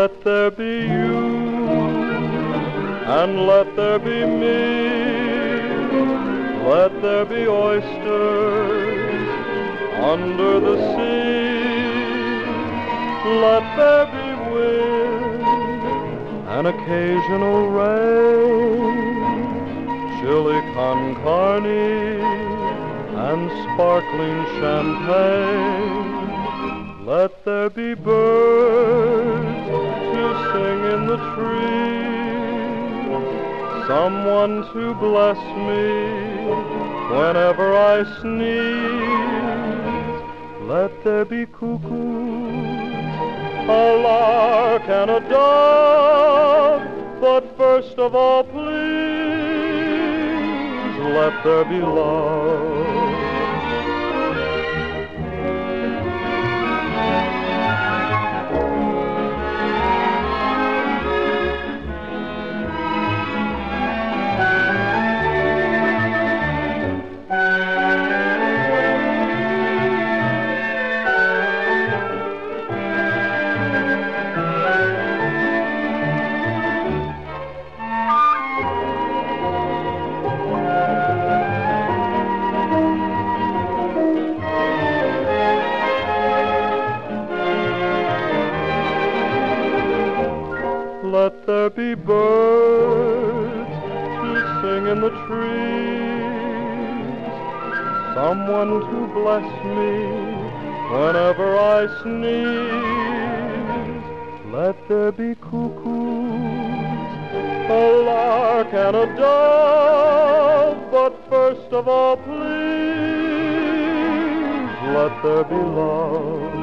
Let there be you, and let there be me. Let there be oysters under the sea. Let there be wind, an occasional rain, chili con carne, and sparkling champagne. Let there be birds to sing in the trees, someone to bless me whenever I sneeze. Let there be cuckoos, a lark and a dove, but first of all, please, let there be love. Let there be birds to sing in the trees, someone to bless me whenever I sneeze. Let there be cuckoos, a lark and a dove, but first of all, please, let there be love.